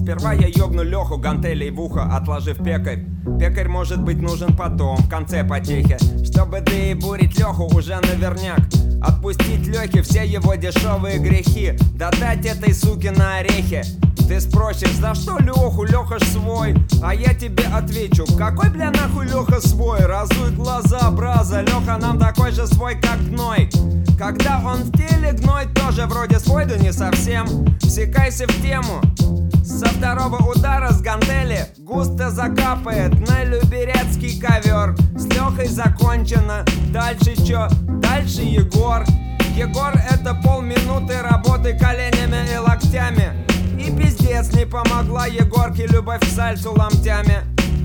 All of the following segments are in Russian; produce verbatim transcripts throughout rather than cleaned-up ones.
Сперва я ёбну Леху гантелей в ухо, отложив пекарь. Пекарь может быть нужен потом, в конце потехи, чтобы доебурить Леху уже наверняк. Отпустить Лехе все его дешевые грехи, да дать этой суке на орехи. Ты спросишь, за что Леху? Леха ж свой. А я тебе отвечу, какой, бля, нахуй Леха свой? Разуй глаза, браза, Леха нам такой же свой, как гной. Когда он в теле, гной тоже вроде свой, да не совсем. Всекайся в тему. Со второго удара с гантели густо закапает на люберецкий ковер. С Лехой закончено. Дальше чё? Дальше Егор. Егор — это полминуты работы коленями и локтями. И пиздец не помогла Егорке любовь к сальцу ломтями.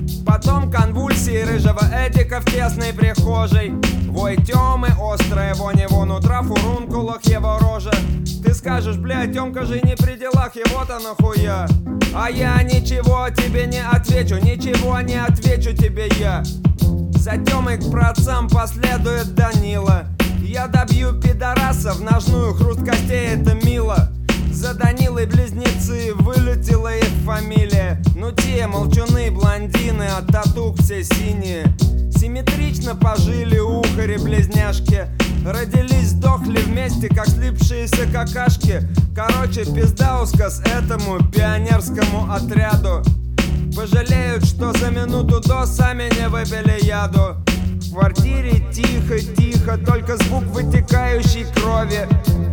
Потом конвульсии рыжего Эдика в тесной прихожей. Вой Тёмы, острая вонь его нутра, фурункулах его рожа. Ты скажешь, бля, Тёмка же не при делах, его-то нахуя? А я ничего тебе не отвечу, ничего не отвечу тебе я. За Тёмой к праотцам последует Данила. Я добью пидораса в ножную, хруст костей, это мило. За Данилой близнецы, вылетела их фамилия. Ну те молчуны, блондины, от татук все синие. Симметрично пожили ухари-близняшки. Родились, сдохли вместе, как слипшиеся какашки. Короче, пиздаускас этому пионерскому отряду. Пожалеют, что за минуту до сами не выпили яду. В квартире тихо-тихо, только звук вытекающей крови.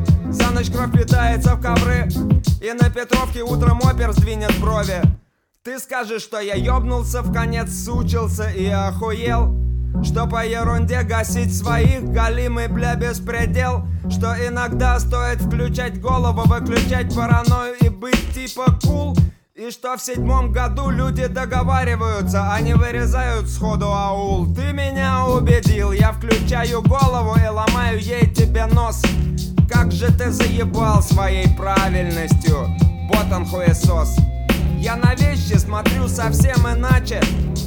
За ночь кровь питается в ковры, и на Петровке утром опер сдвинет брови. Ты скажешь, что я ёбнулся, в конец сучился и охуел, что по ерунде гасить своих галимый, бля, беспредел. Что иногда стоит включать голову, выключать паранойю и быть типа кул. И что в седьмом году люди договариваются, а не вырезают сходу аул. Ты меня убедил, я включаю голову и ломаю ей тебе нос. Как же ты заебал своей правильностью, вот он хуесос. Я на вещи смотрю совсем иначе.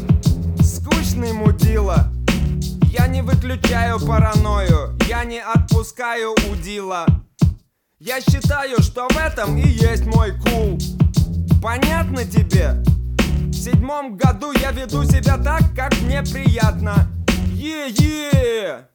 Скучный мудила. Я не выключаю паранойю, я не отпускаю удила. Я считаю, что в этом и есть мой кул. Понятно тебе? В седьмом году я веду себя так, как мне приятно. Е-е!